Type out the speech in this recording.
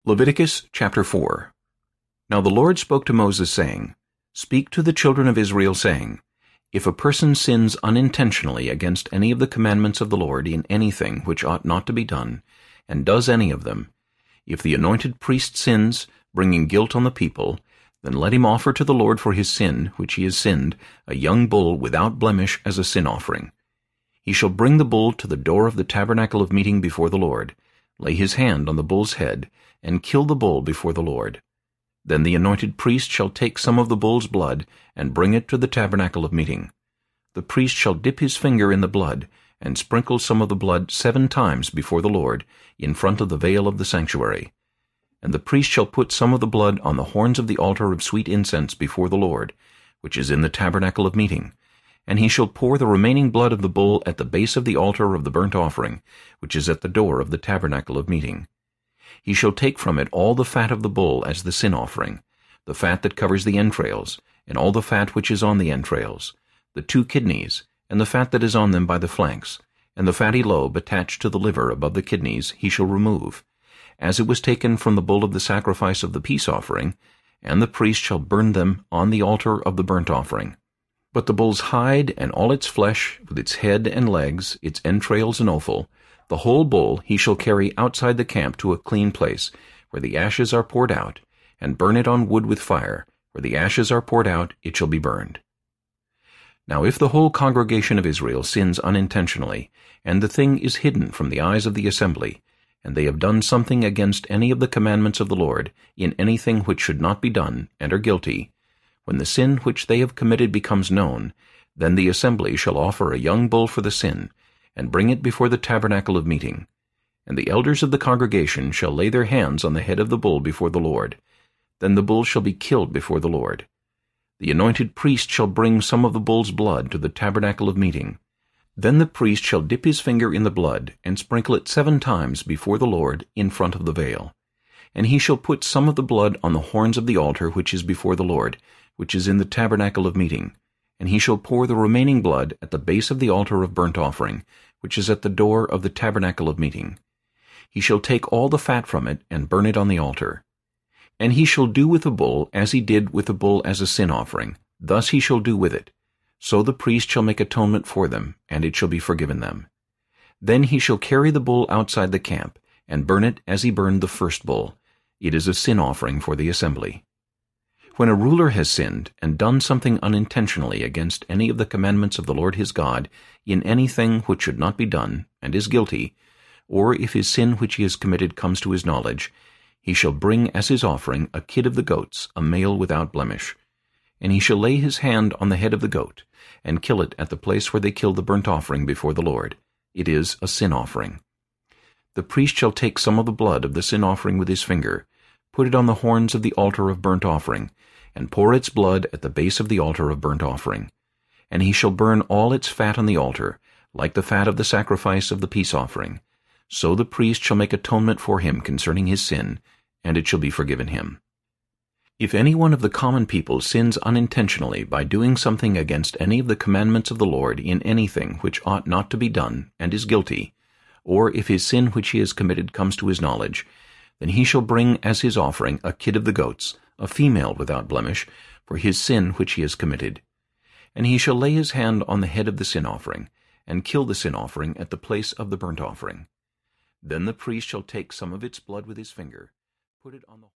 Leviticus chapter 4. Now the Lord spoke to Moses, saying, Speak to the children of Israel, saying, If a person sins unintentionally against any of the commandments of the Lord in anything which ought not to be done, and does any of them, if the anointed priest sins, bringing guilt on the people, then let him offer to the Lord for his sin, which he has sinned, a young bull without blemish as a sin offering. He shall bring the bull to the door of the tabernacle of meeting before the Lord, lay his hand on the bull's head, and kill the bull before the Lord. Then the anointed priest shall take some of the bull's blood, and bring it to the tabernacle of meeting. The priest shall dip his finger in the blood, and sprinkle some of the blood 7 times before the Lord, in front of the veil of the sanctuary. And the priest shall put some of the blood on the horns of the altar of sweet incense before the Lord, which is in the tabernacle of meeting. And he shall pour the remaining blood of the bull at the base of the altar of the burnt offering, which is at the door of the tabernacle of meeting. He shall take from it all the fat of the bull as the sin offering, the fat that covers the entrails, and all the fat which is on the entrails, the 2 kidneys, and the fat that is on them by the flanks, and the fatty lobe attached to the liver above the kidneys he shall remove, as it was taken from the bull of the sacrifice of the peace offering, and the priest shall burn them on the altar of the burnt offering. But the bull's hide and all its flesh, with its head and legs, its entrails and offal, the whole bull he shall carry outside the camp to a clean place, where the ashes are poured out, and burn it on wood with fire. Where the ashes are poured out, it shall be burned. Now if the whole congregation of Israel sins unintentionally, and the thing is hidden from the eyes of the assembly, and they have done something against any of the commandments of the Lord, in anything which should not be done, and are guilty, when the sin which they have committed becomes known, then the assembly shall offer a young bull for the sin, and bring it before the tabernacle of meeting. And the elders of the congregation shall lay their hands on the head of the bull before the Lord. Then the bull shall be killed before the Lord. The anointed priest shall bring some of the bull's blood to the tabernacle of meeting. Then the priest shall dip his finger in the blood, and sprinkle it 7 times before the Lord in front of the veil. And he shall put some of the blood on the horns of the altar which is before the Lord, which is in the tabernacle of meeting. And he shall pour the remaining blood at the base of the altar of burnt offering, which is at the door of the tabernacle of meeting. He shall take all the fat from it, and burn it on the altar. And he shall do with the bull as he did with the bull as a sin offering. Thus he shall do with it. So the priest shall make atonement for them, and it shall be forgiven them. Then he shall carry the bull outside the camp, and burn it as he burned the first bull. It is a sin offering for the assembly. When a ruler has sinned, and done something unintentionally against any of the commandments of the Lord his God, in anything which should not be done, and is guilty, or if his sin which he has committed comes to his knowledge, he shall bring as his offering a kid of the goats, a male without blemish. And he shall lay his hand on the head of the goat, and kill it at the place where they kill the burnt offering before the Lord. It is a sin offering. The priest shall take some of the blood of the sin offering with his finger, put it on the horns of the altar of burnt offering, and pour its blood at the base of the altar of burnt offering. And he shall burn all its fat on the altar, like the fat of the sacrifice of the peace offering. So the priest shall make atonement for him concerning his sin, and it shall be forgiven him. If any one of the common people sins unintentionally by doing something against any of the commandments of the Lord in anything which ought not to be done, and is guilty, or if his sin which he has committed comes to his knowledge, then he shall bring as his offering a kid of the goats, a female without blemish, for his sin which he has committed. And he shall lay his hand on the head of the sin offering, and kill the sin offering at the place of the burnt offering. Then the priest shall take some of its blood with his finger, put it on the